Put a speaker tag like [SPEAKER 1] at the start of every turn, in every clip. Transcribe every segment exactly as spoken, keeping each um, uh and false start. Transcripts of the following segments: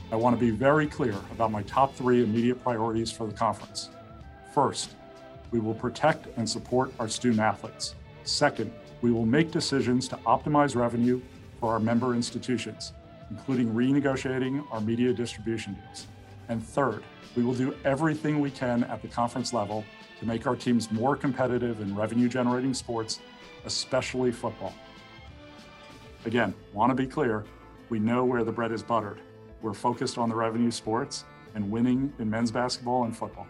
[SPEAKER 1] I want to be very clear about my top three immediate priorities for the conference. First, we will protect and support our student athletes. Second, we will make decisions to optimize revenue for our member institutions, including renegotiating our media distribution deals. And third, we will do everything we can at the conference level to make our teams more competitive in revenue-generating sports, especially football. Again, want to be clear, we know where the bread is buttered. We're focused on the revenue sports and winning in men's basketball and football.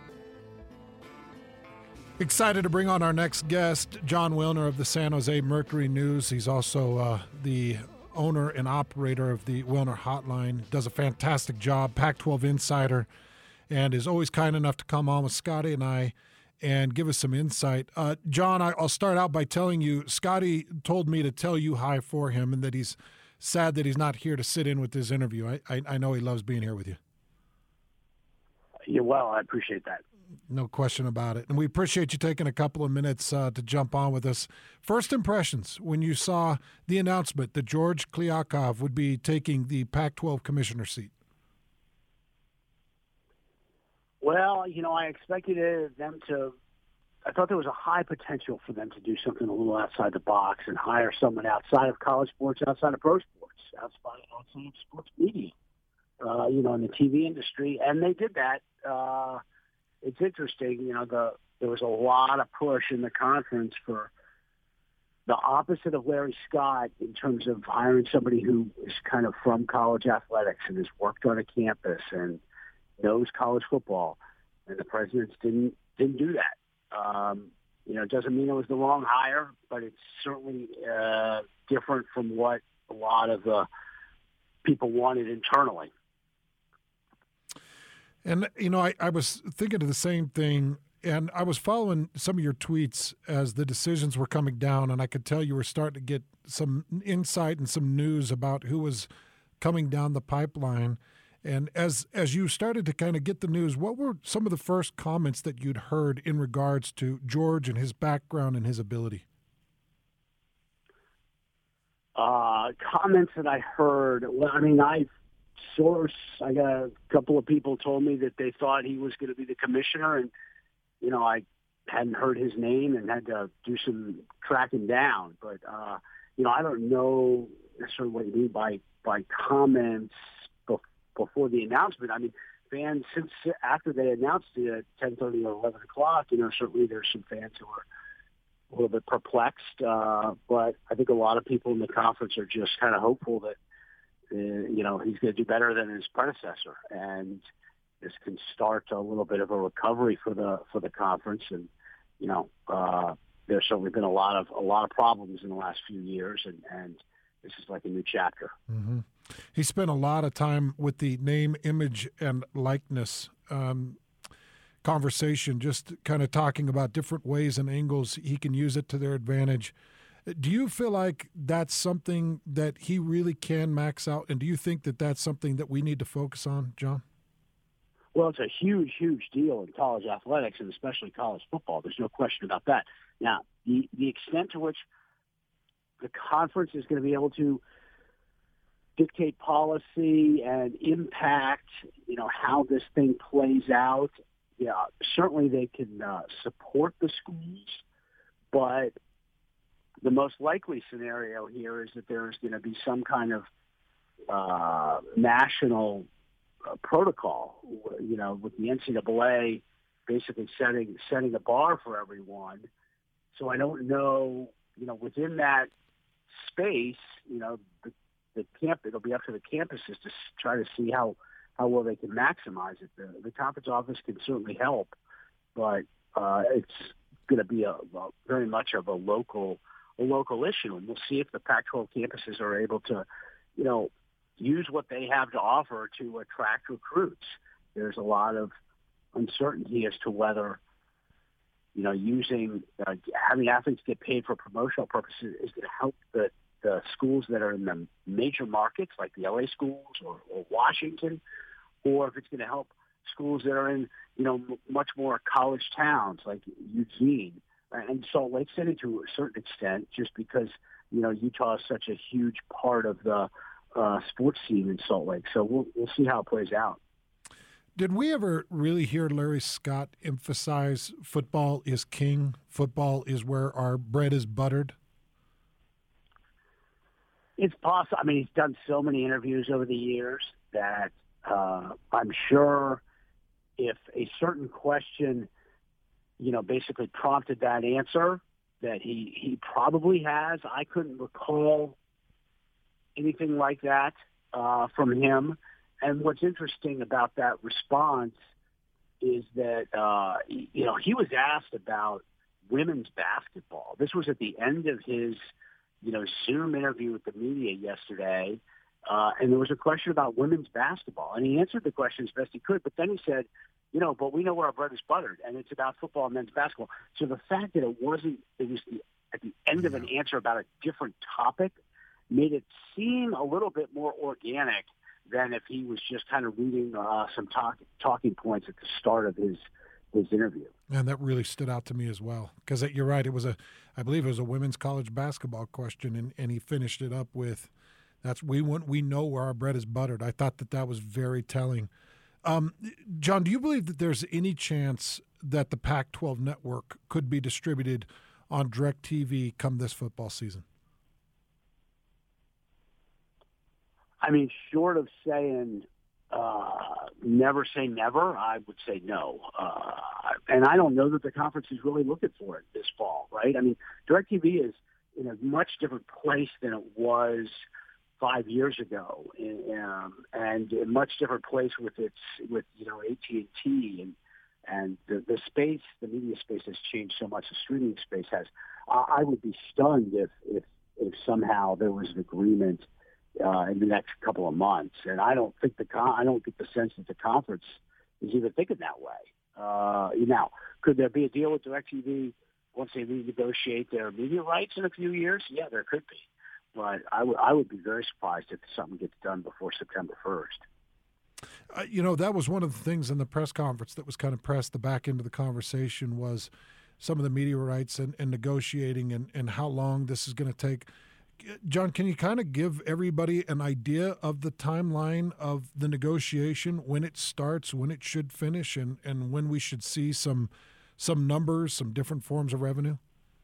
[SPEAKER 2] Excited to bring on our next guest, Jon Wilner of the San Jose Mercury News. He's also uh, the owner and operator of the Wilner Hotline. Does a fantastic job, Pac twelve insider, and is always kind enough to come on with Scotty and I and give us some insight. Uh, Jon, I, I'll start out by telling you, Scotty told me to tell you hi for him and that he's sad that he's not here to sit in with this interview. I, I, I know he loves being here with you.
[SPEAKER 3] Yeah, well, I appreciate that.
[SPEAKER 2] No question about it. And we appreciate you taking a couple of minutes uh, to jump on with us. First impressions when you saw the announcement that George Kliavkoff would be taking the Pac twelve commissioner seat.
[SPEAKER 3] Well, you know, I expected them to – I thought there was a high potential for them to do something a little outside the box and hire someone outside of college sports, outside of pro sports, outside, outside of sports media, uh, you know, in the T V industry. And they did that. Uh, it's interesting, you know, the there was a lot of push in the conference for the opposite of Larry Scott in terms of hiring somebody who is kind of from college athletics and has worked on a campus and knows college football. And the presidents didn't didn't do that. Um, you know, it doesn't mean it was the wrong hire, but it's certainly uh, different from what a lot of the people wanted internally.
[SPEAKER 2] And, you know, I, I was thinking of the same thing, and I was following some of your tweets as the decisions were coming down, and I could tell you were starting to get some insight and some news about who was coming down the pipeline. And as as you started to kind of get the news, what were some of the first comments that you'd heard in regards to George and his background and his ability?
[SPEAKER 3] Uh, comments that I heard, well, I mean, I source, I got a couple of people told me that they thought he was going to be the commissioner, and, you know, I hadn't heard his name and had to do some tracking down. But, uh, you know, I don't know necessarily what you mean by, by comments before the announcement. I mean, fans, since after they announced it at ten thirty or eleven o'clock, you know, certainly there's some fans who are a little bit perplexed. Uh, but I think a lot of people in the conference are just kind of hopeful that, uh, you know, he's going to do better than his predecessor. And this can start a little bit of a recovery for the, for the conference. And, you know, uh, there's certainly been a lot of, a lot of problems in the last few years. And, and this is like a new chapter.
[SPEAKER 2] Mm-hmm. He spent a lot of time with the name, image, and likeness um, conversation, just kind of talking about different ways and angles he can use it to their advantage. Do you feel like that's something that he really can max out? And do you think that that's something that we need to focus on, Jon?
[SPEAKER 3] Well, it's a huge, huge deal in college athletics and especially college football. There's no question about that. Now, the, the extent to which the conference is going to be able to dictate policy and impact, you know, how this thing plays out. Yeah, certainly they can uh, support the schools, but the most likely scenario here is that there's going to be some kind of uh, national uh, protocol, you know, with the N C double A basically setting setting a bar for everyone. So I don't know, you know, within that space, you know, the the camp, it'll be up to the campuses to try to see how, how well they can maximize it. The, the conference office can certainly help, but uh, it's going to be a, a very much of a local a local issue, and we'll see if the Pac twelve campuses are able to, you know, use what they have to offer to attract recruits. There's a lot of uncertainty as to whether, you know, using uh, having athletes get paid for promotional purposes is going to help the the schools that are in the major markets like the L A schools or, or Washington, or if it's going to help schools that are in, you know, m- much more college towns like Eugene and Salt Lake City to a certain extent, just because, you know, Utah is such a huge part of the uh, sports scene in Salt Lake. So we'll we'll see how it plays out.
[SPEAKER 2] Did we ever really hear Larry Scott emphasize football is king, football is where our bread is buttered?
[SPEAKER 3] It's possible. I mean, he's done so many interviews over the years that uh, I'm sure if a certain question, you know, basically prompted that answer, that he, he probably has. I couldn't recall anything like that uh, from him. And what's interesting about that response is that, uh, you know, he was asked about women's basketball. This was at the end of his, you know, Zoom interview with the media yesterday. Uh, and there was a question about women's basketball. And he answered the question as best he could. But then he said, you know, but we know where our bread is buttered, and it's about football and men's basketball. So the fact that it wasn't, it was the, at the end of an answer about a different topic made it seem a little bit more organic than if he was just kind of reading uh, some talk, talking points at the start of his his interview.
[SPEAKER 2] And that really stood out to me as well, because you're right. It was a, I believe it was a women's college basketball question, and, and he finished it up with, "That's we want we know where our bread is buttered." I thought that that was very telling. Um, John, do you believe that there's any chance that the Pac twelve network could be distributed on DirecTV come this football season?
[SPEAKER 3] I mean, short of saying uh, never say never, I would say no. Uh, and I don't know that the conference is really looking for it this fall, right? I mean, DirecTV is in a much different place than it was five years ago, um, and a much different place with its with you know A T and T and and the, the space, the media space has changed so much. The streaming space has. I, I would be stunned if if if somehow there was an agreement Uh, in the next couple of months, and I don't think the con- I don't get the sense that the conference is even thinking that way. Uh, now, could there be a deal with DirecTV once they renegotiate their media rights in a few years? Yeah, there could be, but I would I would be very surprised if something gets done before September first.
[SPEAKER 2] Uh, you know, that was one of the things in the press conference that was kind of pressed the back end of the conversation was some of the media rights and, and negotiating and, and how long this is going to take. John, can you kind of give everybody an idea of the timeline of the negotiation, when it starts, when it should finish, and, and when we should see some some numbers, some different forms of revenue?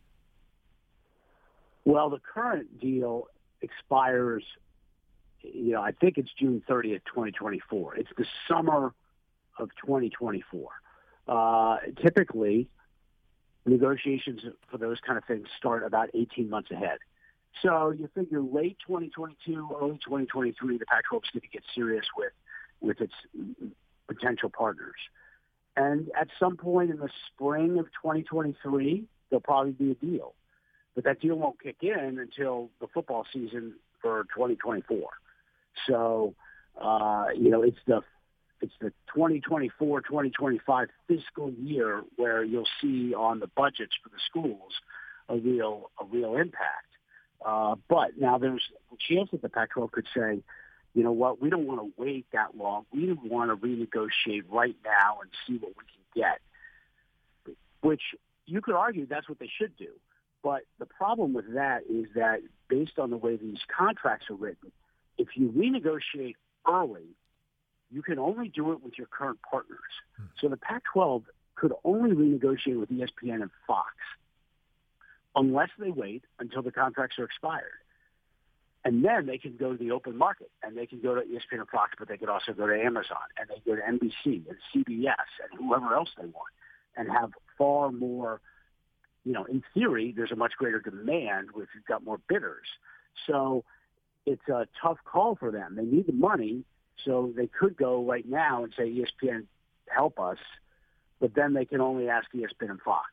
[SPEAKER 3] Well, the current deal expires, you know, I think it's June thirtieth, twenty twenty-four. It's the summer of twenty twenty-four. Uh, typically, negotiations for those kind of things start about eighteen months ahead. So you figure late twenty twenty-two, early twenty twenty-three, the Pac twelve is going to get serious with, with its potential partners. And at some point in the spring of twenty twenty-three, there'll probably be a deal. But that deal won't kick in until the football season for twenty twenty-four. So, uh, you know, it's the it's the twenty twenty-four twenty twenty-five fiscal year where you'll see on the budgets for the schools a real a real impact. Uh, but now there's a chance that the Pac twelve could say, you know what, we don't want to wait that long. We want to renegotiate right now and see what we can get, which you could argue that's what they should do. But the problem with that is that based on the way these contracts are written, if you renegotiate early, you can only do it with your current partners. Hmm. So the Pac twelve could only renegotiate with E S P N and Fox unless they wait until the contracts are expired. And then they can go to the open market, and they can go to E S P N and Fox, but they could also go to Amazon, and they go to N B C and C B S and whoever else they want, and have far more, you know, in theory, there's a much greater demand if you've got more bidders. So it's a tough call for them. They need the money, so they could go right now and say, E S P N, help us, but then they can only ask E S P N and Fox.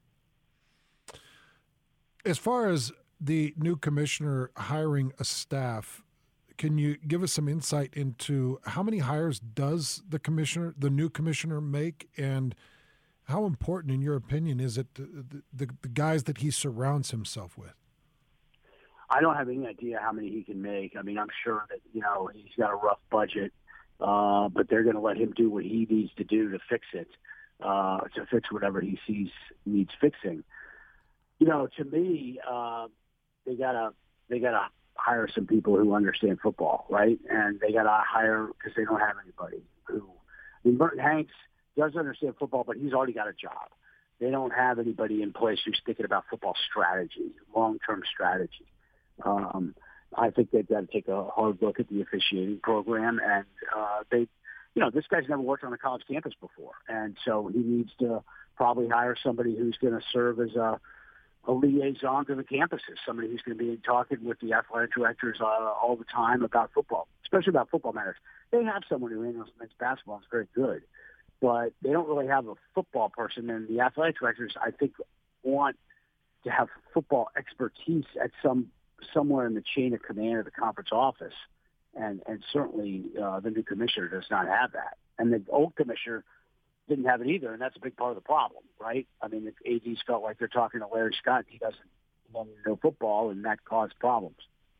[SPEAKER 2] As far as the new commissioner hiring a staff, can you give us some insight into how many hires does the commissioner, the new commissioner, make, and how important, in your opinion, is it the, the, the guys that he surrounds himself with?
[SPEAKER 3] I don't have any idea how many he can make. I mean, I'm sure that, you know, he's got a rough budget, uh, but they're going to let him do what he needs to do to fix it, uh, to fix whatever he sees needs fixing. You know, to me, uh, they gotta they gotta hire some people who understand football, right? And they got to hire because they don't have anybody who. I mean, Merton Hanks does understand football, but he's already got a job. They don't have anybody in place who's thinking about football strategy, long-term strategy. Um, I think they've got to take a hard look at the officiating program, and uh, they, you know, this guy's never worked on a college campus before, and so he needs to probably hire somebody who's going to serve as a, a liaison to the campuses, somebody who's going to be talking with the athletic directors uh, all the time about football, especially about football matters. They have someone who handles men's basketball is very good, but they don't really have a football person, and the athletic directors, I think, want to have football expertise at some somewhere in the chain of command of the conference office, and and certainly uh, the new commissioner does not have that, and the old commissioner didn't have it either, and that's a big part of the problem, right? I mean, the A Ds felt like they're talking to Larry Scott. He doesn't know football, and that caused problems.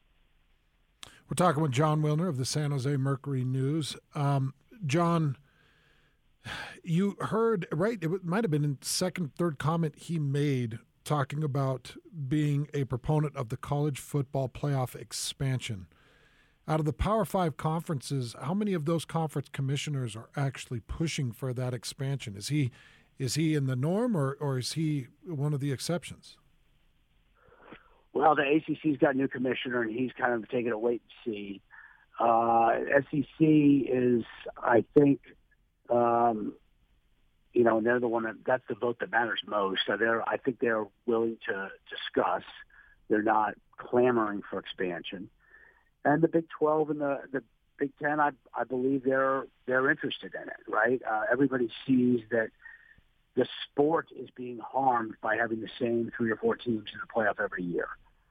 [SPEAKER 2] We're talking with Jon Wilner of the San Jose Mercury News. Um, John, you heard, right, it might have been in second, third comment he made talking about being a proponent of the college football playoff expansion. Out of the Power Five conferences, how many of those conference commissioners are actually pushing for that expansion? Is he is he in the norm, or, or is he one of the exceptions?
[SPEAKER 3] Well, the A C C's got a new commissioner, and he's kind of taking a wait and see. Uh, S E C is, I think, um, you know, and they're the one that that's the vote that matters most. So they're, I think they're willing to discuss. They're not clamoring for expansion. And the Big twelve and the, the Big Ten, I, I believe they're they're interested in it, right? Uh, everybody sees that the sport is being harmed by having the same three or four teams in the playoff every year.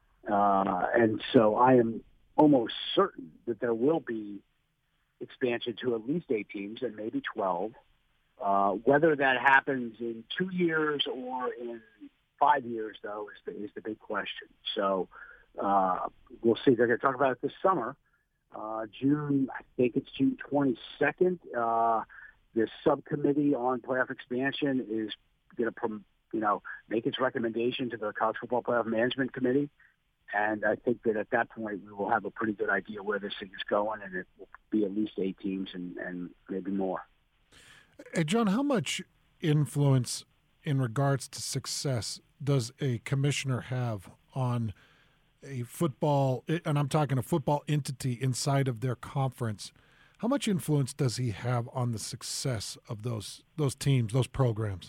[SPEAKER 3] Uh, and so I am almost certain that there will be expansion to at least eight teams and maybe twelve. Uh, whether that happens in two years or in five years, though, is the, is the big question. So uh, we'll see. They're going to talk about it this summer. Uh, June, I think it's June twenty-second. Uh, the subcommittee on playoff expansion is going to, you know, make its recommendation to the College Football Playoff Management Committee. And I think that at that point we will have a pretty good idea where this thing is going, and it will be at least eight teams and, and maybe more.
[SPEAKER 2] Hey, John, how much influence in regards to success does a commissioner have on a football, and I'm talking a football entity inside of their conference? How much influence does he have on the success of those those teams, those programs?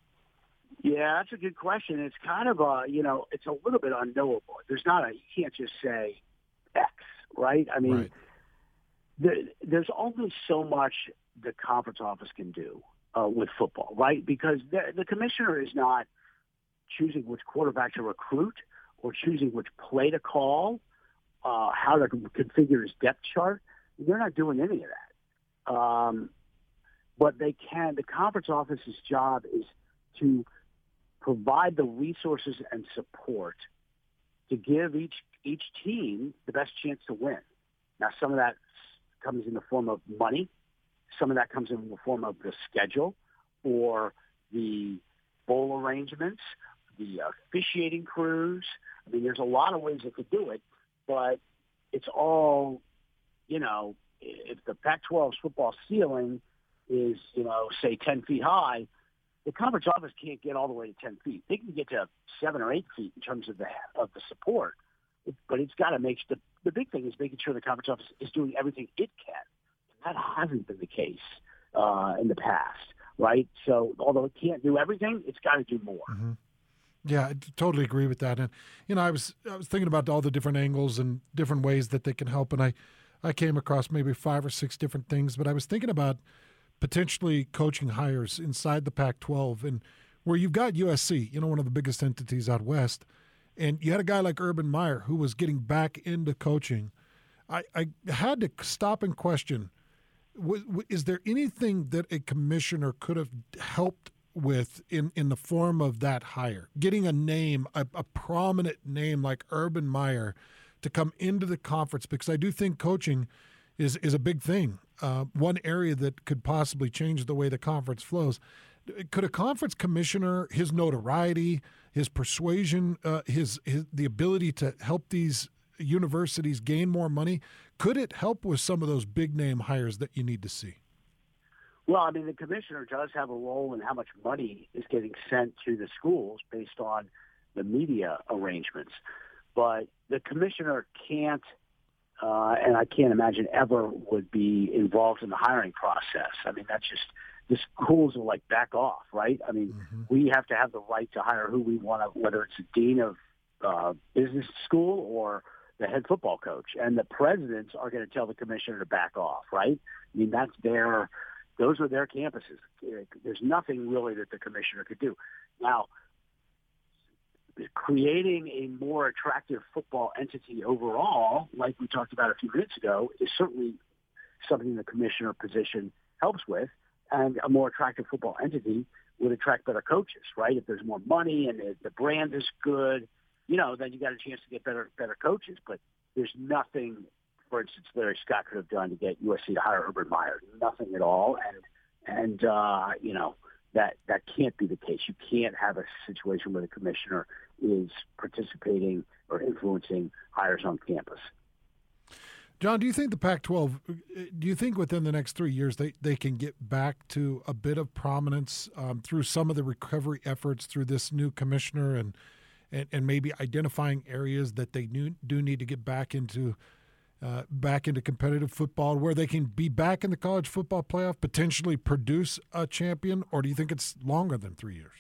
[SPEAKER 3] Yeah, that's a good question. It's kind of a, you know, it's a little bit unknowable. There's not a, you can't just say X, right? I mean,
[SPEAKER 2] right.
[SPEAKER 3] There, there's only so much the conference office can do uh, with football, right? Because the, the commissioner is not choosing which quarterback to recruit or choosing which play to call, uh, how to configure his depth chart. They're not doing any of that. Um, but they can, the conference office's job is to provide the resources and support to give each each team the best chance to win. Now, some of that comes in the form of money. Some of that comes in the form of the schedule or the bowl arrangements, the officiating crews. I mean, there's a lot of ways they could do it, but it's all, you know, if the Pac twelve's football ceiling is, you know, say ten feet high, the conference office can't get all the way to ten feet. They can get to seven or eight feet in terms of the of the support, it, but it's got to make the the big thing is making sure the conference office is doing everything it can. And that hasn't been the case uh, in the past, right? So although it can't do everything, it's got to do more.
[SPEAKER 2] Mm-hmm. Yeah, I totally agree with that. And you know, I was I was thinking about all the different angles and different ways that they can help, and I I came across maybe five or six different things. But I was thinking about potentially coaching hires inside the Pac twelve, and where you've got U S C, you know, one of the biggest entities out west, and you had a guy like Urban Meyer who was getting back into coaching. I, I had to stop and question, w- w- is there anything that a commissioner could have helped with in, in the form of that hire? Getting a name, a, a prominent name like Urban Meyer to come into the conference, because I do think coaching is, is a big thing. Uh, one area that could possibly change the way the conference flows. Could a conference commissioner, his notoriety, his persuasion, uh, his, his the ability to help these universities gain more money? Could it help with some of those big-name hires that you need to see?
[SPEAKER 3] Well, I mean, the commissioner does have a role in how much money is getting sent to the schools based on the media arrangements. But the commissioner can't, uh, and I can't imagine ever would be involved in the hiring process. I mean, that's just, the schools will like back off, right? I mean, mm-hmm. we have to have the right to hire who we want to, whether it's a dean of uh, business school or the head football coach. And the presidents are going to tell the commissioner to back off, right? I mean, that's their... Those are their campuses. There's nothing really that the commissioner could do. Now, creating a more attractive football entity overall, like we talked about a few minutes ago, is certainly something the commissioner position helps with. And a more attractive football entity would attract better coaches, right? If there's more money and the brand is good, you know, then you got a chance to get better better coaches. But there's nothing, for instance, Larry Scott could have done to get U S C to hire Urban Meyer. Nothing at all. And, and uh, you know, that, that can't be the case. You can't have a situation where the commissioner is participating or influencing hires on campus.
[SPEAKER 2] John, do you think the Pac twelve, do you think within the next three years they, they can get back to a bit of prominence um, through some of the recovery efforts through this new commissioner and, and, and maybe identifying areas that they do, do need to get back into uh, back into competitive football where they can be back in the college football playoff, potentially produce a champion, or do you think it's longer than three years?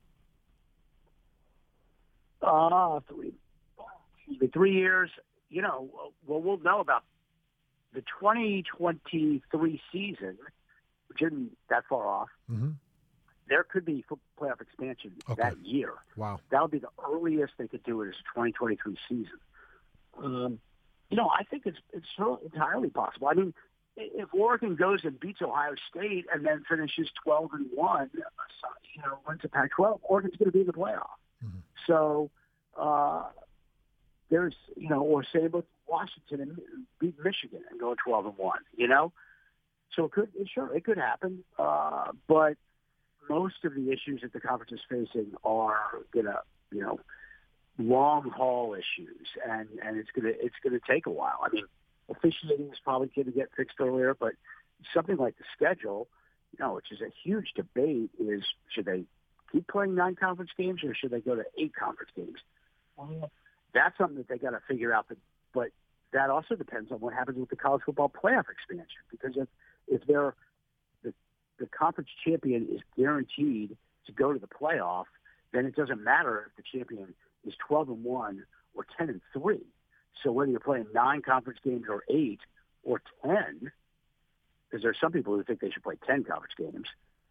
[SPEAKER 3] Uh, three, three years, you know, well, we'll know about the twenty twenty-three season, which isn't that far off. Mm-hmm. There could be playoff expansion okay. that year.
[SPEAKER 2] Wow.
[SPEAKER 3] That would be the earliest they could do it is twenty twenty-three season. Um, you know, I think it's it's entirely possible. I mean, if Oregon goes and beats Ohio State and then finishes twelve and one, you know, wins the Pac twelve, Oregon's going to be in the playoff. Mm-hmm. So uh, there's, you know, or say about Washington and beat Michigan and go twelve and one, you know? So it could, sure, it could happen. Uh, but most of the issues that the conference is facing are going to, you know, long haul issues, and, and it's going to, it's going to take a while. I mean, officiating is probably going to get fixed earlier, but something like the schedule, you know, which is a huge debate, is should they keep playing nine conference games or should they go to eight conference games? Well, that's something that they got to figure out. But, but that also depends on what happens with the college football playoff expansion. Because if if they're the the conference champion is guaranteed to go to the playoff, then it doesn't matter if the champion is twelve and one or ten and three. So whether you're playing nine conference games or eight or ten, because there are some people who think they should play ten conference games.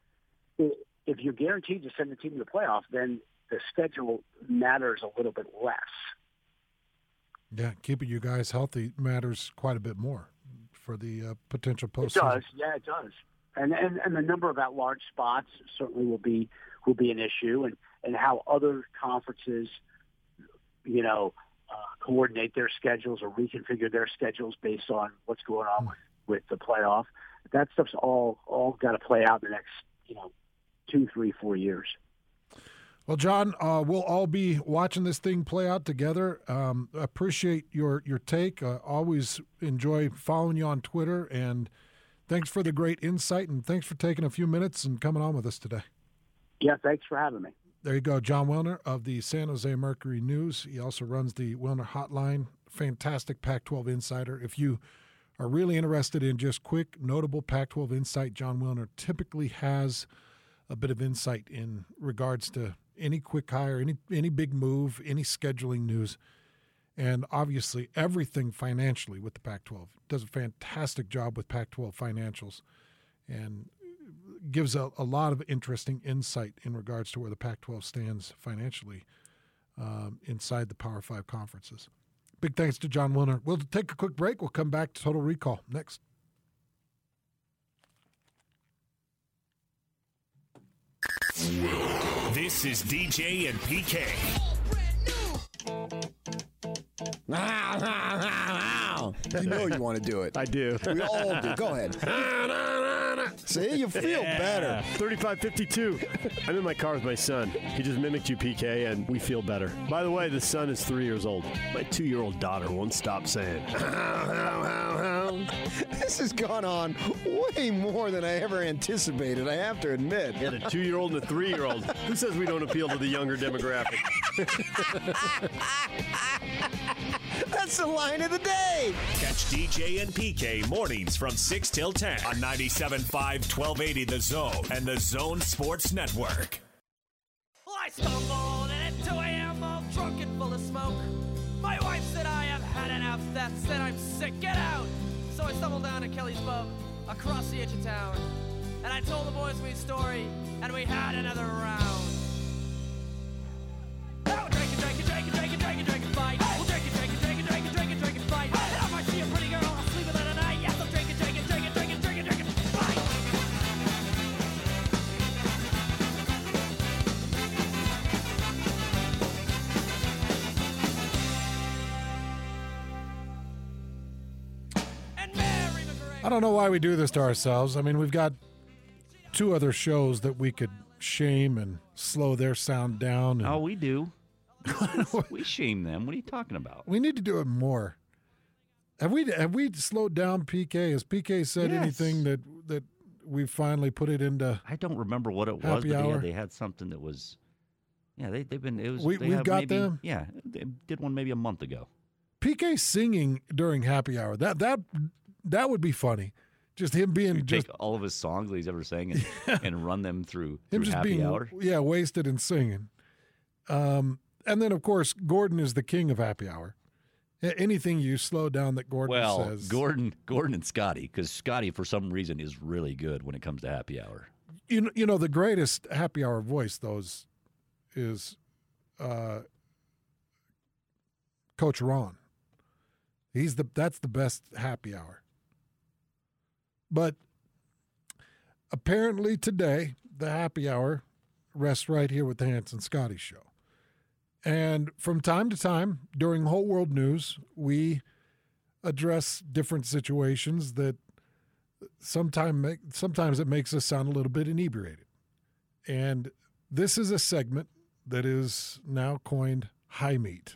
[SPEAKER 3] If you're guaranteed to send the team to the playoff, then the schedule matters a little bit less.
[SPEAKER 2] Yeah, keeping you guys healthy matters quite a bit more for the uh, potential postseason.
[SPEAKER 3] It does, yeah, it does. And, and and the number of at-large spots certainly will be will be an issue, and, and how other conferences, you know, uh, coordinate their schedules or reconfigure their schedules based on what's going on with, with the playoff. That stuff's all all got to play out in the next, you know, two, three, four years.
[SPEAKER 2] Well, John, uh, we'll all be watching this thing play out together. Um, appreciate your your take. Uh, always enjoy following you on Twitter, and thanks for the great insight, and thanks for taking a few minutes and coming on with us today.
[SPEAKER 3] Yeah, thanks for having me.
[SPEAKER 2] There you go, Jon Wilner of the San Jose Mercury News. He also runs the Wilner Hotline. Fantastic Pac twelve insider. If you are really interested in just quick, notable Pac twelve insight, Jon Wilner typically has a bit of insight in regards to any quick hire, any any big move, any scheduling news, and obviously everything financially with the Pac twelve. Does a fantastic job with Pac twelve financials and gives a, a lot of interesting insight in regards to where the Pac twelve stands financially um, inside the Power Five conferences. Big thanks to Jon Wilner. We'll take a quick break. We'll come back to Total Recall next.
[SPEAKER 4] This is D J and P K.
[SPEAKER 5] You know you want to do it.
[SPEAKER 6] I do.
[SPEAKER 5] We all do. Go ahead. See, you feel
[SPEAKER 6] Yeah.
[SPEAKER 5] better.
[SPEAKER 6] thirty-five fifty-two. I'm in my car with my son. He just mimicked you, P K, and we feel better. By the way, the son is three years old. My two-year-old daughter won't stop saying, how, how, how, how.
[SPEAKER 5] This has gone on way more than I ever anticipated, I have to admit.
[SPEAKER 6] Yeah, a two-year-old and a three-year-old. Who says we don't appeal to the younger demographic?
[SPEAKER 5] That's the line of the day.
[SPEAKER 4] Catch D J and P K mornings from six till ten on ninety-seven point five, twelve eighty The Zone and The Zone Sports Network.
[SPEAKER 7] Well, I stumbled in at two a.m. all drunk and full of smoke. My wife said I have had enough. That said I'm sick. Get out! So I stumbled down to Kelly's Pub across the edge of town. And I told the boys my story, and we had another round. Now we're drinking, drinking, drinking, drinking, drinking, drinking, fight. We'll drinking, drinking, drinking, drinking, drinking, drinking, fight. And if I see a pretty girl, I'll sleep with her tonight. Yes, I'm drinking, drinking, drinking, drinking, drinking, drinking, fight. And Mary McGregor.
[SPEAKER 2] I don't know why we do this to ourselves. I mean, we've got two other shows that we could shame and slow their sound down. And
[SPEAKER 8] Oh, we do. We shame them. What are you talking about?
[SPEAKER 2] we need to do it more. Have we have we slowed down P K? Has P K said
[SPEAKER 8] Yes.
[SPEAKER 2] anything that that we finally put it into?
[SPEAKER 8] I don't remember what it was,
[SPEAKER 2] Happy
[SPEAKER 8] but
[SPEAKER 2] hour?
[SPEAKER 8] yeah, they had something that was. Yeah, they they've been. It was.
[SPEAKER 2] We-
[SPEAKER 8] they
[SPEAKER 2] we've
[SPEAKER 8] have
[SPEAKER 2] got
[SPEAKER 8] maybe,
[SPEAKER 2] them?
[SPEAKER 8] Yeah, they did one maybe a month ago.
[SPEAKER 2] P K singing during happy hour. That that that would be funny. Just him being
[SPEAKER 8] You
[SPEAKER 2] just
[SPEAKER 8] take all of his songs that he's ever sang and, and run them through,
[SPEAKER 2] him
[SPEAKER 8] through
[SPEAKER 2] just
[SPEAKER 8] happy
[SPEAKER 2] being
[SPEAKER 8] hour.
[SPEAKER 2] yeah wasted and singing. Um, and then of course Gordon is the king of happy hour. A- Anything you slow down that Gordon
[SPEAKER 8] Well,
[SPEAKER 2] says.
[SPEAKER 8] Gordon, Gordon, and Scotty, because Scotty for some reason is really good when it comes to happy hour.
[SPEAKER 2] You know, you know the greatest happy hour voice though is, is uh, Coach Ron. He's the that's the best happy hour. But apparently today the happy hour rests right here with the Hans and Scotty show. And from time to time during Whole World News, we address different situations that sometimes make, sometimes it makes us sound a little bit inebriated. And this is a segment that is now coined High Meat.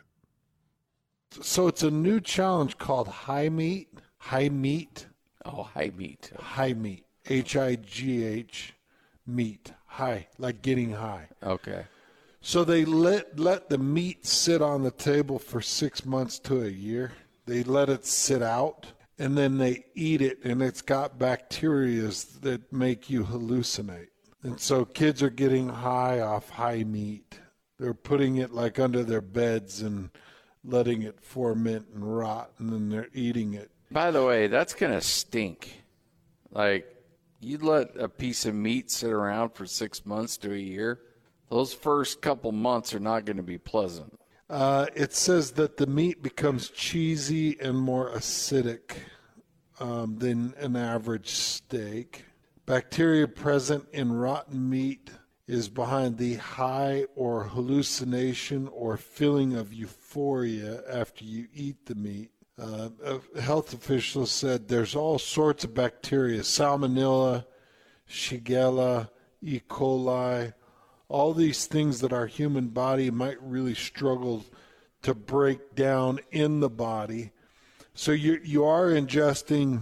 [SPEAKER 2] So it's a new challenge called High Meat. High Meat.
[SPEAKER 9] Oh, high meat.
[SPEAKER 2] High Meat. H I G H meat. High, like getting high.
[SPEAKER 9] Okay.
[SPEAKER 2] So they let let the meat sit on the table for six months to a year. They let it sit out, and then they eat it, and it's got bacteria that make you hallucinate. And so kids are getting high off high meat. They're putting it like under their beds and letting it ferment and rot, and then they're eating it.
[SPEAKER 9] By the way, that's going to stink. Like, you let a piece of meat sit around for six months to a year, those first couple months are not going to be pleasant.
[SPEAKER 2] Uh, it says that the meat becomes cheesy and more acidic um, than an average steak. Bacteria present in rotten meat is behind the high or hallucination or feeling of euphoria after you eat the meat. Uh, health officials said there's all sorts of bacteria, salmonella, shigella, E. coli, all these things that our human body might really struggle to break down in the body. So you you are ingesting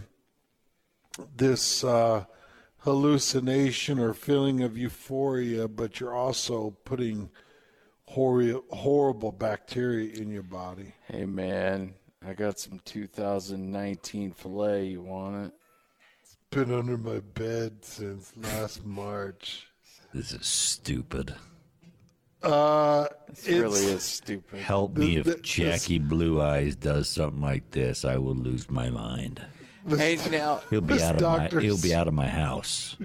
[SPEAKER 2] this uh, hallucination or feeling of euphoria, but you're also putting hor- horrible bacteria in your body.
[SPEAKER 9] Hey, man, I got some two thousand nineteen filet. You want it?
[SPEAKER 2] It's been under my bed since last March.
[SPEAKER 8] This is stupid.
[SPEAKER 2] Uh,
[SPEAKER 9] It really is stupid.
[SPEAKER 8] Help me if Jackie Blue Eyes does something like this, I will lose my mind.
[SPEAKER 9] Hey, now
[SPEAKER 8] He'll be
[SPEAKER 2] this
[SPEAKER 8] out of my
[SPEAKER 2] doctor's-
[SPEAKER 8] he'll be out of my house.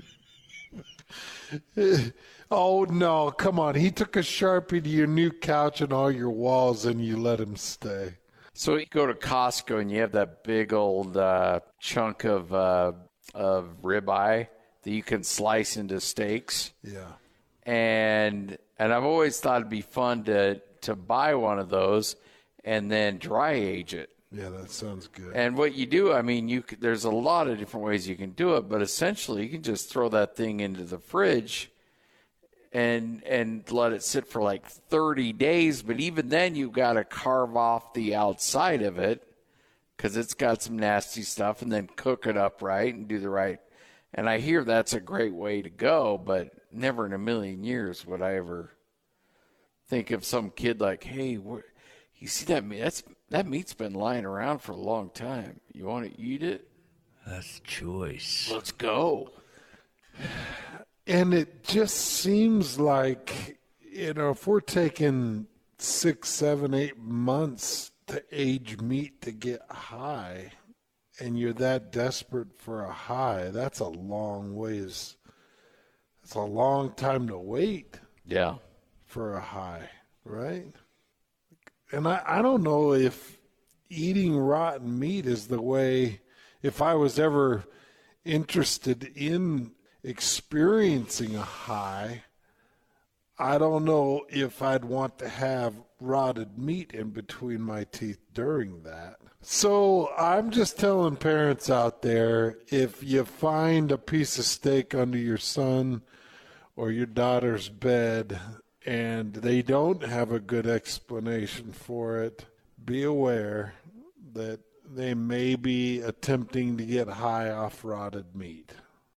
[SPEAKER 2] Oh, no, come on. He took a Sharpie to your new couch and all your walls, and you let him stay.
[SPEAKER 9] So you go to Costco and you have that big old uh, chunk of uh, of ribeye that you can slice into steaks.
[SPEAKER 2] Yeah.
[SPEAKER 9] And and I've always thought it'd be fun to to buy one of those and then dry age it.
[SPEAKER 2] Yeah, that sounds good.
[SPEAKER 9] And what you do, I mean, you could, there's a lot of different ways you can do it, but essentially you can just throw that thing into the fridge and and let it sit for like thirty days. But even then, you've got to carve off the outside of it because it's got some nasty stuff, and then cook it up right and do the right. And I hear that's a great way to go, but never in a million years would I ever think of some kid like, hey, where, you see that meat? That's, that meat's been lying around for a long time. You want to eat it?
[SPEAKER 8] That's choice.
[SPEAKER 9] Let's go.
[SPEAKER 2] And it just seems like, you know, if we're taking six, seven, eight months to age meat to get high, and you're that desperate for a high, that's a long ways. It's a long time to wait.
[SPEAKER 9] Yeah.
[SPEAKER 2] For a high, right? And I, I don't know if eating rotten meat is the way, if I was ever interested in experiencing a high, I don't know if I'd want to have rotted meat in between my teeth during that. So I'm just telling parents out there, if you find a piece of steak under your son or your daughter's bed and they don't have a good explanation for it, be aware that they may be attempting to get high off rotted meat.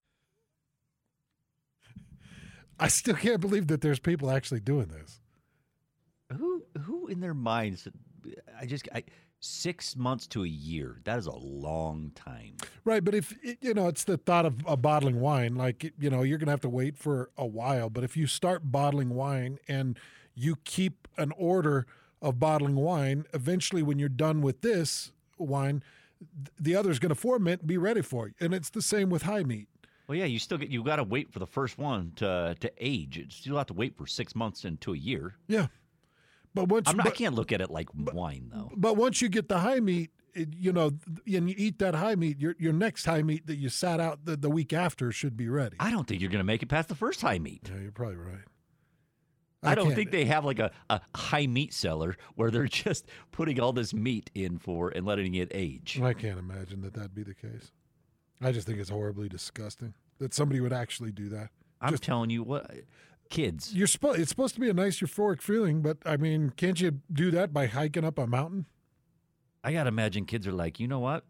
[SPEAKER 2] I still can't believe that there's people actually doing this.
[SPEAKER 10] Who who in their minds, I just, I, six months to a year, that is a long time.
[SPEAKER 2] Right, but if, you know, it's the thought of a bottling wine, like, you know, you're going to have to wait for a while. But if you start bottling wine and you keep an order of bottling wine, eventually when you're done with this wine, the other's going to ferment and be ready for you. And it's the same with high meat.
[SPEAKER 10] Well, yeah, you still get, you got to wait for the first one to to age. You still have to wait for six months into a year.
[SPEAKER 2] Yeah. But once
[SPEAKER 10] I'm not,
[SPEAKER 2] but,
[SPEAKER 10] I can't look at it like but, wine, though.
[SPEAKER 2] But once you get the high meat, it, you know, and you eat that high meat, your your next high meat that you sat out the, the week after should be ready.
[SPEAKER 10] I don't think you're going to make it past the first high meat.
[SPEAKER 2] Yeah, you're probably right.
[SPEAKER 10] I, I don't think they have like a, a high meat cellar where they're just putting all this meat in for and letting it age.
[SPEAKER 2] I can't imagine that that'd be the case. I just think it's horribly disgusting that somebody would actually do that.
[SPEAKER 10] I'm
[SPEAKER 2] just,
[SPEAKER 10] telling you what. Kids.
[SPEAKER 2] You're supposed. It's supposed to be a nice euphoric feeling, but I mean, can't you do that by hiking up a mountain?
[SPEAKER 10] I gotta imagine kids are like, you know what?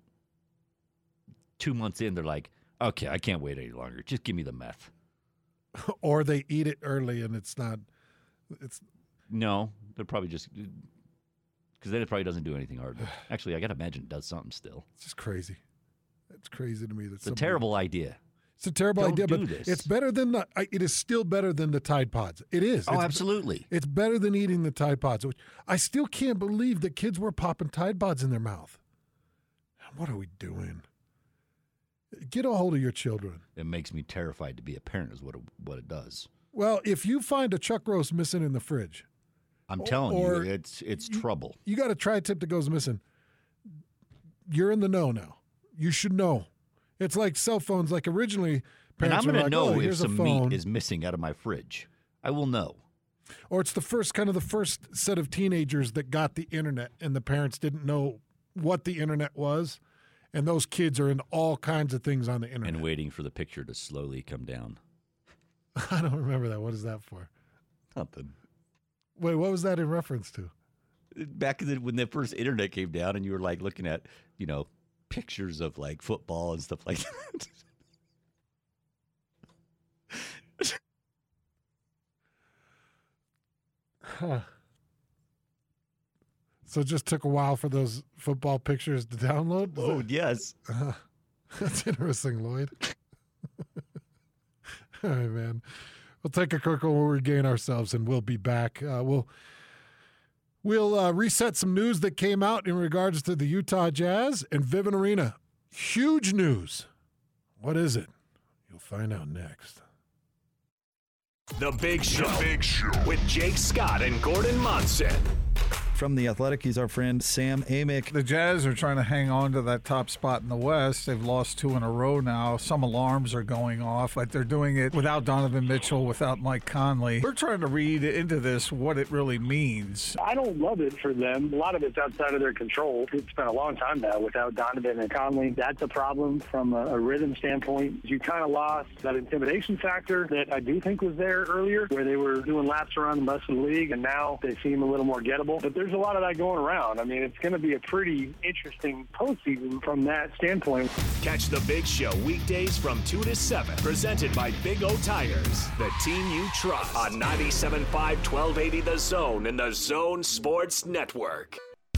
[SPEAKER 10] Two months in, they're like, okay, I can't wait any longer. Just give me the meth.
[SPEAKER 2] Or they eat it early, and it's not. It's
[SPEAKER 10] no. They're probably just because then it probably doesn't do anything hard. Actually, I gotta imagine it does something still.
[SPEAKER 2] It's just crazy. It's crazy to me that
[SPEAKER 10] it's a terrible idea.
[SPEAKER 2] It's a terrible
[SPEAKER 10] Don't
[SPEAKER 2] idea,
[SPEAKER 10] do
[SPEAKER 2] but
[SPEAKER 10] this.
[SPEAKER 2] it's better than the. It is still better than the Tide Pods. It is.
[SPEAKER 10] Oh,
[SPEAKER 2] it's,
[SPEAKER 10] absolutely.
[SPEAKER 2] It's better than eating the Tide Pods. Which I still can't believe that kids were popping Tide Pods in their mouth. What are we doing? Get a hold of your children.
[SPEAKER 10] It makes me terrified to be a parent. Is what it, what it does.
[SPEAKER 2] Well, if you find a chuck roast missing in the fridge,
[SPEAKER 10] I'm telling
[SPEAKER 2] or
[SPEAKER 10] you, it's it's
[SPEAKER 2] you,
[SPEAKER 10] trouble.
[SPEAKER 2] You got a tri-tip that goes missing. You're in the know now. You should know. It's like cell phones. Like originally.
[SPEAKER 10] And I'm going
[SPEAKER 2] like,
[SPEAKER 10] to know
[SPEAKER 2] oh,
[SPEAKER 10] if some
[SPEAKER 2] phone.
[SPEAKER 10] meat is missing out of my fridge. I will know.
[SPEAKER 2] Or it's the first kind of the first set of teenagers that got the internet and the parents didn't know what the internet was. And those kids are in all kinds of things on the internet.
[SPEAKER 10] And waiting for the picture to slowly come down.
[SPEAKER 2] I don't remember that. What is that for?
[SPEAKER 10] Nothing.
[SPEAKER 2] Wait, what was that in reference to?
[SPEAKER 10] Back when the first internet came down and you were like looking at, you know, pictures of like football and stuff like that. Huh.
[SPEAKER 2] So it just took a while for those football pictures to download?
[SPEAKER 10] Was oh, it? Yes.
[SPEAKER 2] Uh, that's interesting, Lloyd. All right, man. We'll take a quick one. We'll regain ourselves, and we'll be back. Uh, we'll we'll uh, reset some news that came out in regards to the Utah Jazz and Vivint Arena. Huge news. What is it? You'll find out next.
[SPEAKER 4] The Big Show. The Big Show. With Jake Scott and Gordon Monson.
[SPEAKER 11] from The Athletic. He's our friend Sam Amick.
[SPEAKER 12] The Jazz are trying to hang on to that top spot in the West. They've lost two in a row now. Some alarms are going off, but they're doing it without Donovan Mitchell, without Mike Conley. We're trying to read into this what it really means.
[SPEAKER 13] I don't love it for them. A lot of it's outside of their control. It's been a long time now without Donovan and Conley. That's a problem from a, a rhythm standpoint. You kind of lost that intimidation factor that I do think was there earlier, where they were doing laps around the rest of the league, and now they seem a little more gettable. But there's a lot of that going around. I mean, it's going to be a pretty interesting postseason from that standpoint.
[SPEAKER 4] Catch the Big Show weekdays from two to seven. Presented by Big O Tires, the team you trust. On ninety-seven point five, twelve eighty The Zone and the Zone Sports Network.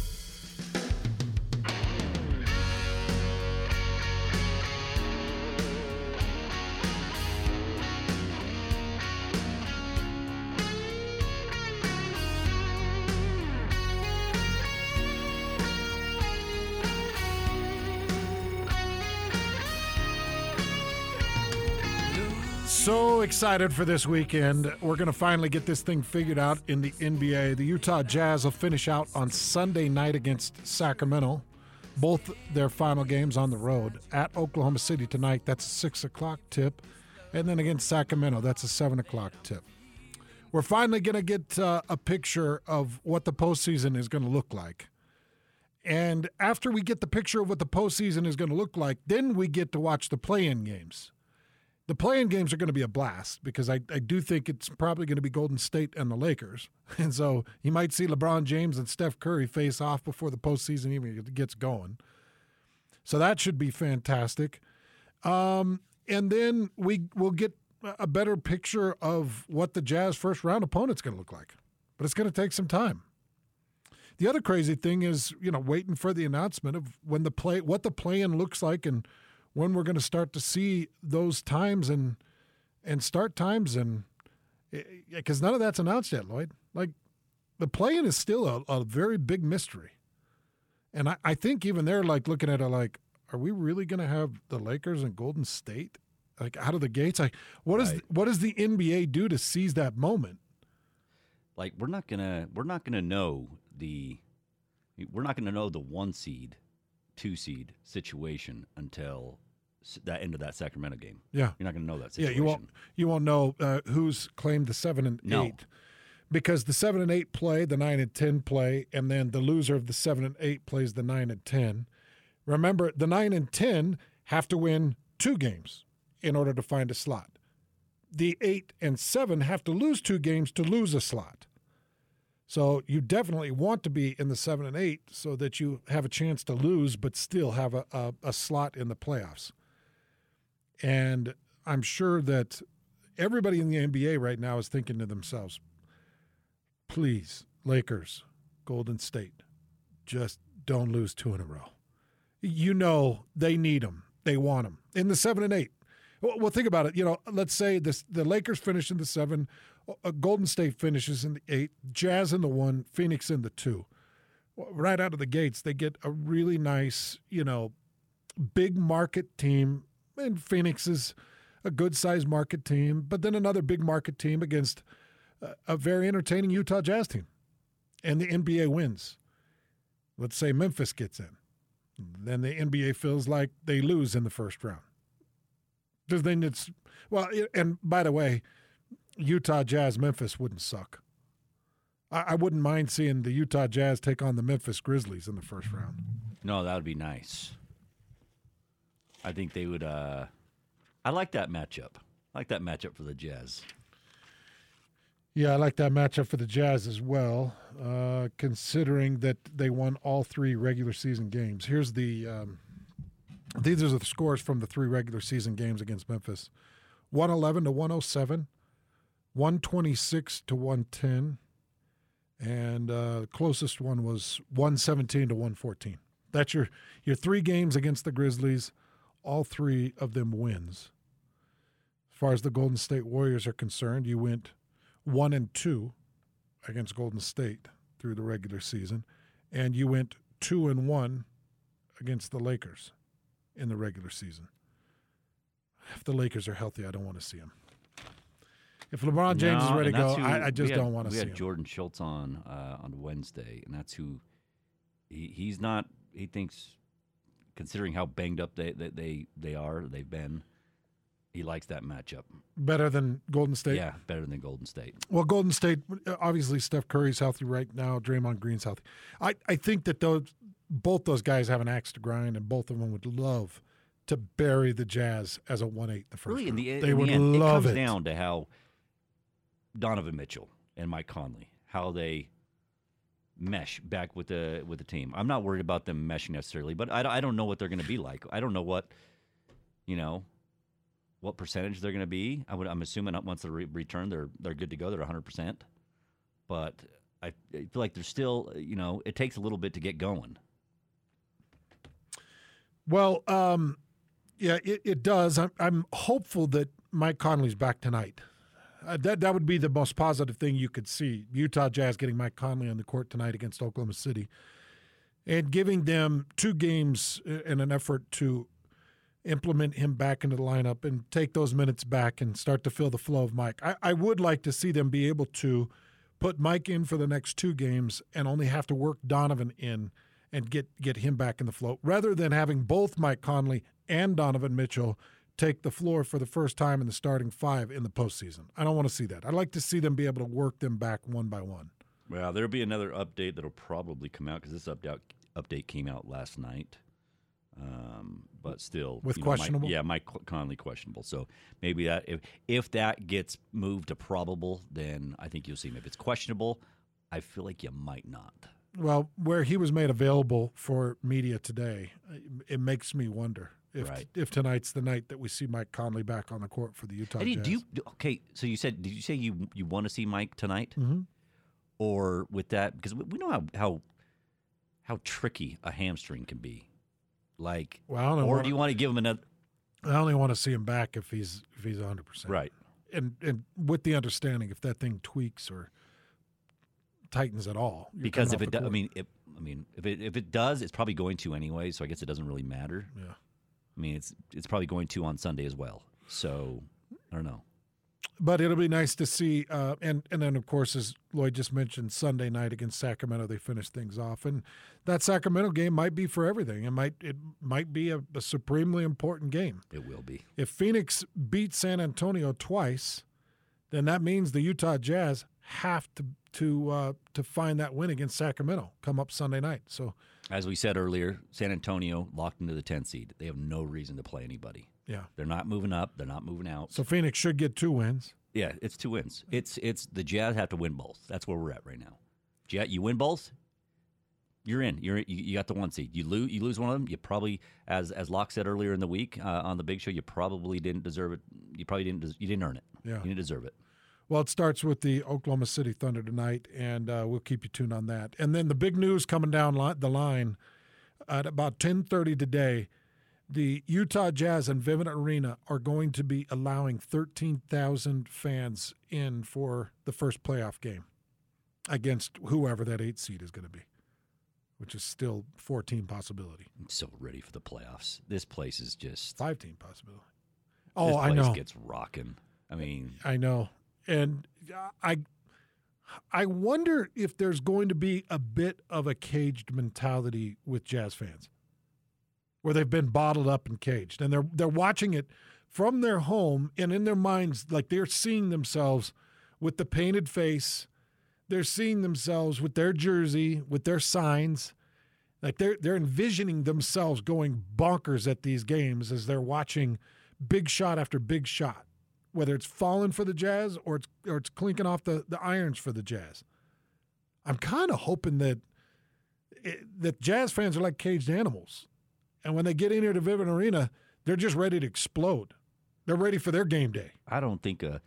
[SPEAKER 2] So excited for this weekend. We're going to finally get this thing figured out in the N B A. The Utah Jazz will finish out on Sunday night against Sacramento. Both their final games on the road. At Oklahoma City tonight, that's a six o'clock tip. And then against Sacramento, that's a seven o'clock tip. We're finally going to get uh, a picture of what the postseason is going to look like. And after we get the picture of what the postseason is going to look like, then we get to watch the play-in games. The play-in games are going to be a blast because I, I do think it's probably going to be Golden State and the Lakers. And so you might see LeBron James and Steph Curry face off before the postseason even gets going. So that should be fantastic. Um, and then we will get a better picture of what the Jazz first-round opponent's going to look like. But it's going to take some time. The other crazy thing is, you know, waiting for the announcement of when the play, what the play-in looks like and when we're going to start to see those times and and start times, and because none of that's announced yet, Lloyd. Like, the play-in is still a, a very big mystery. And I, I think even they're like looking at it like, are we really going to have the Lakers and Golden State like out of the gates? Like, what right. is what does the N B A do to seize that moment?
[SPEAKER 10] Like, we're not gonna we're not gonna know the we're not gonna know the one seed, two seed situation until that end of that Sacramento game.
[SPEAKER 2] Yeah,
[SPEAKER 10] you're not going to know that situation.
[SPEAKER 2] Yeah, you won't. You won't know uh, who's claimed the seven and
[SPEAKER 10] no.
[SPEAKER 2] eight, because the seven and eight play, the nine and ten play, and then the loser of the seven and eight plays the nine and ten. Remember, the nine and ten have to win two games in order to find a slot. The eight and seven have to lose two games to lose a slot. So you definitely want to be in the seven and eight so that you have a chance to lose but still have a, a, a slot in the playoffs. And I'm sure that everybody in the N B A right now is thinking to themselves, please, Lakers, Golden State, just don't lose two in a row. You know they need them. They want them. In the seven and eight. Well, well think about it. You know, let's say this, the Lakers finish in the seven, uh, Golden State finishes in the eight, Jazz in the one, Phoenix in the two. Right out of the gates, they get a really nice, you know, big market team. And Phoenix is a good-sized market team, but then another big market team against a, a very entertaining Utah Jazz team. And the N B A wins. Let's say Memphis gets in. Then the N B A feels like they lose in the first round. Because then it's – well, and by the way, Utah Jazz, Memphis wouldn't suck. I, I wouldn't mind seeing the Utah Jazz take on the Memphis Grizzlies in the first round.
[SPEAKER 10] No, that would be nice. I think they would uh, – I like that matchup. I like that matchup for the Jazz.
[SPEAKER 2] Yeah, I like that matchup for the Jazz as well, uh, considering that they won all three regular season games. Here's the um, – these are the scores from the three regular season games against Memphis. one eleven to one oh seven, one twenty-six to one ten, and uh, the closest one was one seventeen to one fourteen. That's your, your three games against the Grizzlies. All three of them wins. As far as the Golden State Warriors are concerned, you went one and two against Golden State through the regular season, and you went two and one against the Lakers in the regular season. If the Lakers are healthy, I don't want to see them. If LeBron James
[SPEAKER 10] No,
[SPEAKER 2] is ready to
[SPEAKER 10] and
[SPEAKER 2] go,
[SPEAKER 10] that's who-
[SPEAKER 2] I, I just
[SPEAKER 10] we had-
[SPEAKER 2] don't want to
[SPEAKER 10] We
[SPEAKER 2] see
[SPEAKER 10] had
[SPEAKER 2] him.
[SPEAKER 10] Jordan Schultz on uh, on Wednesday, and that's who he, he's not. He thinks, considering how banged up they, they they they are, they've been. He likes that matchup.
[SPEAKER 2] Better than Golden State?
[SPEAKER 10] Yeah, better than Golden State.
[SPEAKER 2] Well, Golden State, obviously Steph Curry's healthy right now. Draymond Green's healthy. I, I think that those both those guys have an axe to grind, and both of them would love to bury the Jazz as a one eight the first
[SPEAKER 10] Really, in
[SPEAKER 2] round.
[SPEAKER 10] the,
[SPEAKER 2] They
[SPEAKER 10] in
[SPEAKER 2] would
[SPEAKER 10] the end,
[SPEAKER 2] love
[SPEAKER 10] it comes
[SPEAKER 2] it.
[SPEAKER 10] down to how Donovan Mitchell and Mike Conley, how they mesh back with the with the team. I'm not worried about them meshing necessarily, but I, I don't know what they're going to be like. I don't know what, you know, what percentage they're going to be. I would, I'm assuming once they re- return, they're they're good to go. They're one hundred percent. But I, I feel like they're still, you know, it takes a little bit to get going.
[SPEAKER 2] Well, um, yeah, it, it does. I'm, I'm hopeful that Mike Conley's back tonight. Uh, that that would be the most positive thing you could see. Utah Jazz getting Mike Conley on the court tonight against Oklahoma City and giving them two games in an effort to implement him back into the lineup and take those minutes back and start to feel the flow of Mike. I, I would like to see them be able to put Mike in for the next two games and only have to work Donovan in and get, get him back in the flow, rather than having both Mike Conley and Donovan Mitchell take the floor for the first time in the starting five in the postseason. I don't want to see that. I'd like to see them be able to work them back one by one.
[SPEAKER 10] Well, there'll be another update that'll probably come out because this update update came out last night. Um, but still,
[SPEAKER 2] With
[SPEAKER 10] you know, Mike-
[SPEAKER 2] questionable?
[SPEAKER 10] yeah, Mike Conley questionable. So maybe that if if that gets moved to probable, then I think you'll see him. If it's questionable, I feel like you might not.
[SPEAKER 2] Well, where he was made available for media today, it makes me wonder if
[SPEAKER 10] Right.
[SPEAKER 2] if tonight's the night that we see Mike Conley back on the court for the Utah
[SPEAKER 10] Eddie,
[SPEAKER 2] Jazz.
[SPEAKER 10] do you do- okay? So you said, did you say you you want to see Mike tonight,
[SPEAKER 2] mm-hmm.
[SPEAKER 10] or with that? Because we, we know how how how tricky a hamstring can be. Like,
[SPEAKER 2] Well, I don't know
[SPEAKER 10] or
[SPEAKER 2] what-
[SPEAKER 10] do you want to give him another?
[SPEAKER 2] I only want to see him back if he's if he's one hundred percent.
[SPEAKER 10] Right.
[SPEAKER 2] And and with the understanding, if that thing tweaks or tightens at all. you're
[SPEAKER 10] Because
[SPEAKER 2] coming
[SPEAKER 10] if
[SPEAKER 2] off
[SPEAKER 10] it,
[SPEAKER 2] the
[SPEAKER 10] do, I
[SPEAKER 2] court.
[SPEAKER 10] mean, if, I mean, if it if it does, it's probably going to anyway. So I guess it doesn't really matter.
[SPEAKER 2] Yeah.
[SPEAKER 10] I mean, it's it's probably going to on Sunday as well. So I don't know.
[SPEAKER 2] But it'll be nice to see, uh, and and then of course, as Lloyd just mentioned, Sunday night against Sacramento, they finish things off, and that Sacramento game might be for everything. It might it might be a, a supremely important game.
[SPEAKER 10] It will be.
[SPEAKER 2] If Phoenix beats San Antonio twice, then that means the Utah Jazz have to to uh, to find that win against Sacramento come up Sunday night. So,
[SPEAKER 10] As we said earlier, San Antonio locked into the tenth seed. They have no reason to play anybody.
[SPEAKER 2] yeah.
[SPEAKER 10] They're not moving up. They're not moving out.
[SPEAKER 2] So Phoenix should get two wins.
[SPEAKER 10] Yeah, it's two wins. It's it's the Jazz have to win both. That's where we're at right now. Jazz, you win both, you're in. You're you, you got the one seed. You lose you lose one of them. You probably, as as Locke said earlier in the week uh, on the Big Show, you probably didn't deserve it. You probably didn't des- you didn't earn it.
[SPEAKER 2] Yeah.
[SPEAKER 10] You didn't deserve it.
[SPEAKER 2] Well, it starts with the Oklahoma City Thunder tonight, and uh, we'll keep you tuned on that. And then the big news coming down li- the line at about ten thirty today, the Utah Jazz and Vivint Arena are going to be allowing thirteen thousand fans in for the first playoff game against whoever that eight seed is going to be, which is still four-team possibility.
[SPEAKER 10] I'm so ready for the playoffs. This place is just
[SPEAKER 2] Five-team possibility.
[SPEAKER 10] this
[SPEAKER 2] Oh, I
[SPEAKER 10] place
[SPEAKER 2] know.
[SPEAKER 10] gets rocking. I mean,
[SPEAKER 2] I know. And I I wonder if there's going to be a bit of a caged mentality with Jazz fans, where they've been bottled up and caged, and they're they're watching it from their home and in their minds, like they're seeing themselves with the painted face, they're seeing themselves with their jersey, with their signs, like they're they're envisioning themselves going bonkers at these games as they're watching big shot after big shot, whether it's falling for the Jazz or it's or it's clinking off the, the irons for the Jazz. I'm kind of hoping that it, that Jazz fans are like caged animals, and when they get in here to Vivint Arena, they're just ready to explode. They're ready for their game day.
[SPEAKER 10] I don't think a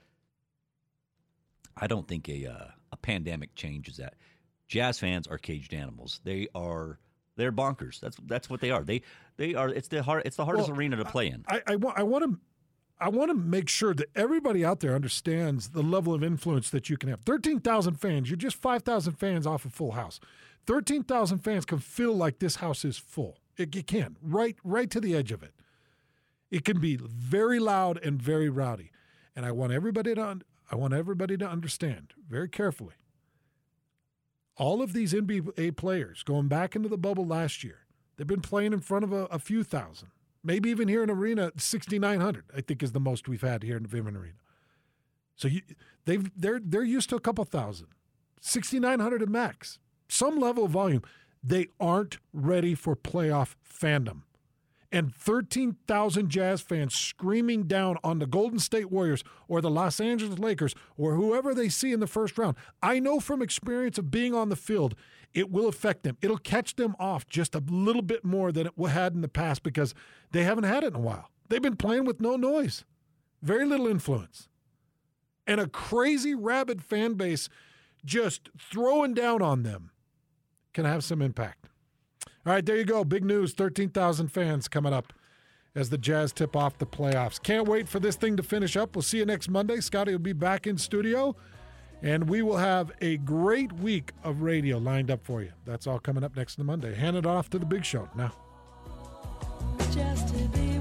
[SPEAKER 10] I don't think a uh, a pandemic changes that. Jazz fans are caged animals. They are they're bonkers. That's that's what they are. They they are. It's the hard. It's the hardest
[SPEAKER 2] Well,
[SPEAKER 10] arena to play in.
[SPEAKER 2] I, I, want I want to I want to make sure that everybody out there understands the level of influence that you can have. thirteen thousand fans. You're just five thousand fans off a full house. thirteen thousand fans can feel like this house is full. It, it can, right, right to the edge of it. It can be very loud and very rowdy. And I want everybody to un- I want everybody to understand very carefully. All of these N B A players going back into the bubble last year, they've been playing in front of a, a few thousand. Maybe even here in Arena, sixty-nine hundred, I think is the most we've had here in Vivint Arena. So you, they've, they're, they're used to a couple thousand. sixty-nine hundred at max. Some level of volume. They aren't ready for playoff fandom. And thirteen thousand Jazz fans screaming down on the Golden State Warriors or the Los Angeles Lakers or whoever they see in the first round. I know from experience of being on the field, it will affect them. It'll catch them off just a little bit more than it had in the past because they haven't had it in a while. They've been playing with no noise, very little influence. And a crazy, rabid fan base just throwing down on them can have some impact. All right, there you go. Big news. thirteen thousand fans coming up as the Jazz tip off the playoffs. Can't wait for this thing to finish up. We'll see you next Monday. Scotty will be back in studio, and we will have a great week of radio lined up for you. That's all coming up next on Monday. Hand it off to the Big Show now.
[SPEAKER 14] Just to be